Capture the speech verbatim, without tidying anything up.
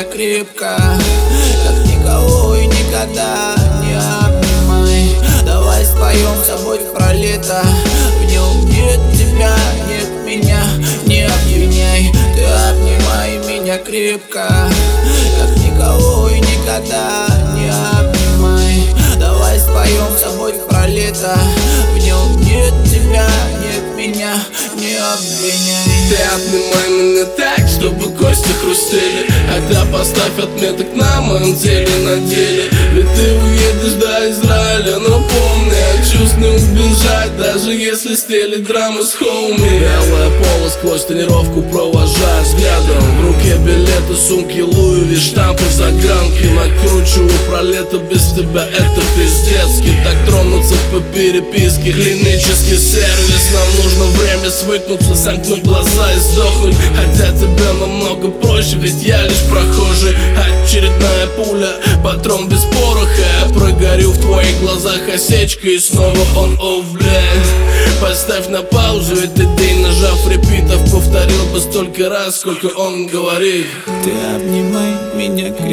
меня крепко, как никого и никогда не обнимай. Давай споем, забудь про лето. В нем нет тебя, нет меня, не обвиняй. Ты обнимай меня крепко, как никого и никогда не обнимай. Давай споем, забудь про лето. В нем нет тебя, нет меня, не обвиняй. Ты обнимай меня так, чтобы кости хрустели, хотя поставь отметок на моем теле, на деле. Ведь ты уедешь до Израиля, но помни, от чувств не убежать, даже если стелит драмы с хоуми. Белое поло сквозь тренировку провожаю взглядом. В руке билеты, сумки, Луи, штампы, загранки. Накручиваю про лето, без тебя это пиздецки. Так тронуться по переписке, клинический сервис. Нам нужно время свыкнуться, сомкнуть глаза и сдохнуть. Хотя тебе намного проще, ведь я лишь прохожий. Очередная пуля, патрон без пороха. Я прогорю в твоих глазах осечка, и снова он, о, блядь. Поставь на паузу этот день, нажав репитов. Повторил бы столько раз, сколько он говорит. Ты обнимай меня крепко.